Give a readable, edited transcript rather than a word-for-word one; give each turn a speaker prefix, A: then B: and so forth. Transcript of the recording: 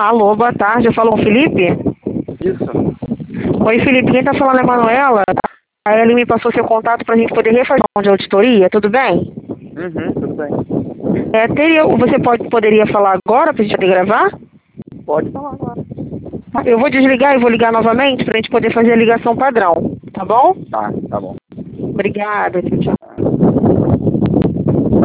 A: Alô, boa tarde. Eu falo com o Felipe?
B: Isso.
A: Oi, Felipe. Quem tá falando é a Manuela. Aí ele me passou seu contato pra gente poder refazer uma de auditoria, tudo bem?
B: Tudo bem.
A: Você poderia falar agora pra gente poder gravar?
B: Pode falar agora.
A: Eu vou desligar e vou ligar novamente pra gente poder fazer a ligação padrão, tá bom?
B: Tá bom.
A: Obrigada, tchau, tchau.